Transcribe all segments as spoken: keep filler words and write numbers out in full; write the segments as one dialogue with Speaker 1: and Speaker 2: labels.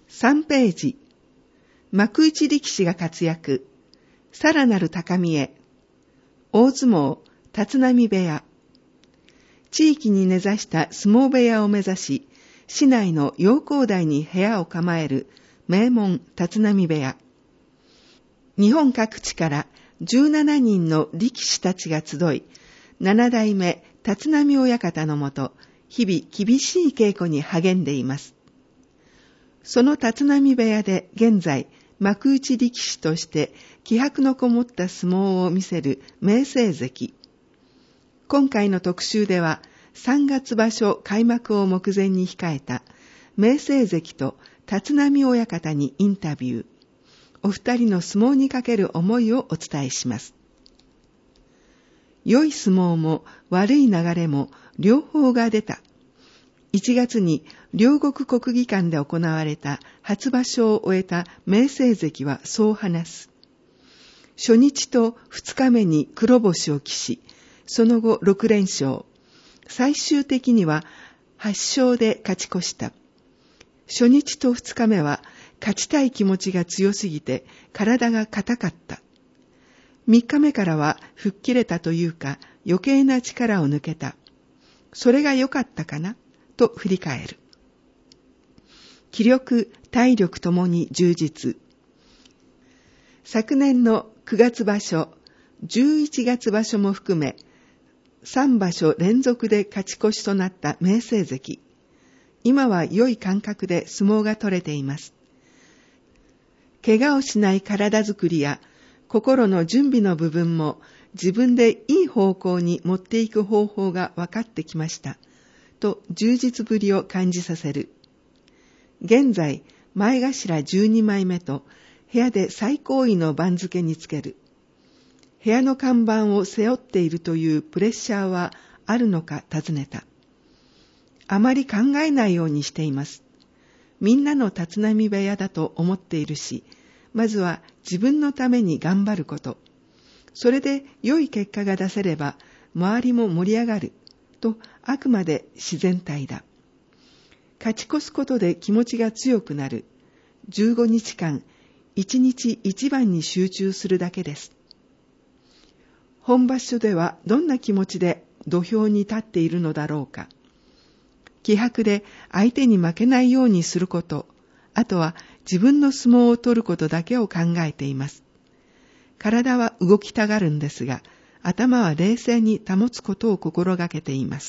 Speaker 1: さんページ、幕内力士が活躍、さらなる高みへ、大相撲、立浪部屋。地域に根ざした相撲部屋を目指し、市内の陽光台に部屋を構える名門立浪部屋。日本各地からじゅうななにんの力士たちが集い、七代目立浪親方のもと、日々厳しい稽古に励んでいます。その立浪部屋で現在、幕内力士として気迫のこもった相撲を見せる明生関。今回の特集では、さんがつ場所開幕を目前に控えた明生関と立浪親方にインタビュー。お二人の相撲にかける思いをお伝えします。良い相撲も悪い流れも両方が出た。いちがつに両国国技館で行われた初場所を終えた明生関はそう話す。初日と二日目に黒星を喫し、その後ろくれんしょう。最終的にははちしょうで勝ち越した。初日と二日目は勝ちたい気持ちが強すぎて体が硬かった。三日目からは吹っ切れたというか余計な力を抜けた。それが良かったかなと振り返る。気力、体力ともに充実。昨年のくがつ場所、じゅういちがつ場所も含め、さんばしょ連続で勝ち越しとなった明生関。今は良い感覚で相撲が取れています。怪我をしない体づくりや心の準備の部分も自分でいい方向に持っていく方法が分かってきました。と充実ぶりを感じさせる。現在、前頭じゅうにまいめと部屋で最高位の番付につける。部屋の看板を背負っているというプレッシャーはあるのか尋ねた。あまり考えないようにしています。みんなの立浪部屋だと思っているし、まずは自分のために頑張ること。それで良い結果が出せれば、周りも盛り上がる。と、あくまで自然体だ。勝ち越すことで気持ちが強くなる。じゅうごにちかん、一日一番に集中するだけです。本場所ではどんな気持ちで土俵に立っているのだろうか。気迫で相手に負けないようにすること、あとは自分の相撲を取ることだけを考えています。体は動きたがるんですが、頭は冷静に保つことを心がけています。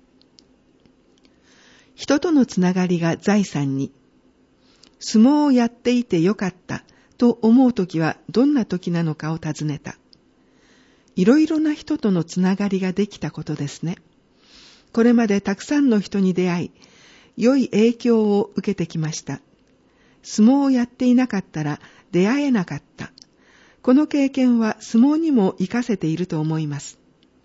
Speaker 1: 人とのつながりが財産に。相撲をやっていてよかったと思うときはどんなときなのかを尋ねた。いろいろな人とのつながりができたことですね。これまでたくさんの人に出会い、良い影響を受けてきました。相撲をやっていなかったら出会えなかった。この経験は相撲にも活かせていると思います。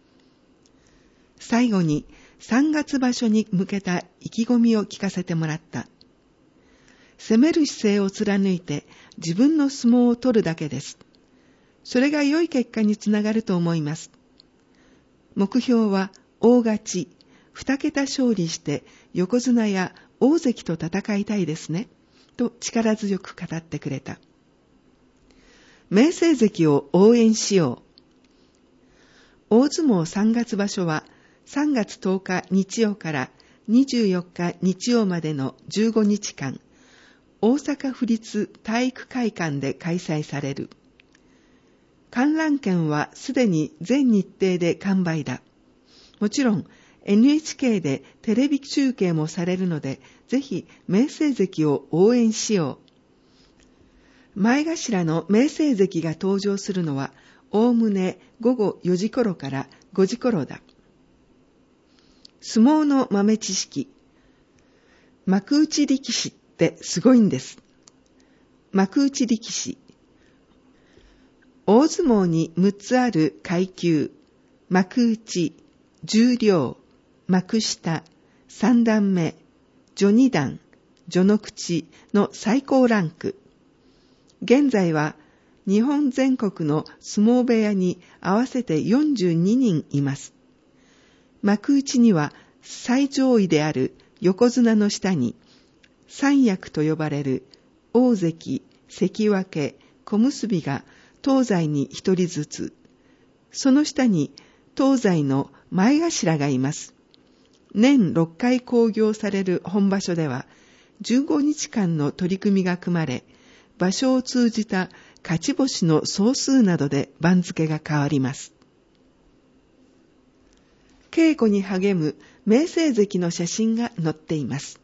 Speaker 1: 最後にさんがつ場所に向けた意気込みを聞かせてもらった。攻める姿勢を貫いて自分の相撲を取るだけです。それが良い結果につながると思います。目標は大勝ち、二桁勝利して横綱や大関と戦いたいですね。と力強く語ってくれた。明生関を応援しよう。大相撲さんがつ場所はさんがつとおか日曜からにじゅうよっか日曜までのじゅうごにちかん、大阪府立体育会館で開催される。観覧券はすでに全日程で完売だ。もちろん エヌエイチケー でテレビ中継もされるので、ぜひ明生関を応援しよう。前頭の明生関が登場するのは、おおむねごごよじ頃からごじ頃だ。相撲の豆知識。幕内力士ってすごいんです。幕内力士。大相撲にむっつある階級、幕内、十両、幕下、三段目、序二段、序の口の最高ランク。現在は日本全国の相撲部屋に合わせてよんじゅうににんいます。幕内には最上位である横綱の下に三役と呼ばれる大関、関脇、小結が東西に一人ずつ、その下に東西の前頭がいます。年ろっかい興行される本場所では、じゅうごにちかんの取り組みが組まれ、場所を通じた勝ち星の総数などで番付が変わります。稽古に励む明生関の写真が載っています。